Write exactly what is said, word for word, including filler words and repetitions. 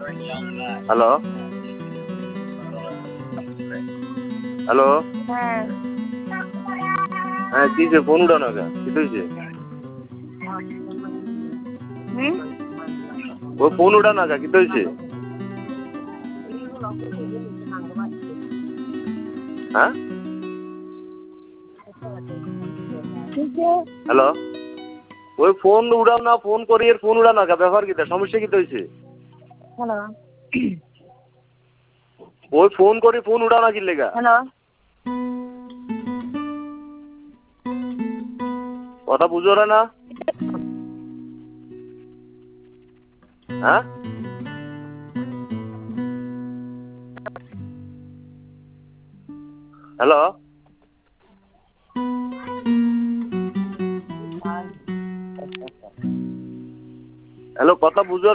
Hello hello হ্যাঁ হ্যাঁ কি যে ফোন উঠানো কে কি হয়েছে? হুম ও ফোন উঠানো কে কি হয়েছে? হ্যাঁ হ্যালো ওই ফোন উড়াও না, ফোন করি এর ফোন উড়ানো কে, ব্যাপার কি, সমস্যা কি হয়েছে? হ্যালো ওই ফোন করি ফোন উড়াও না কি লেগা? হ্যালো কথা বুঝো না? হ্যাঁ হ্যালো হ্যালো কথা বুঝো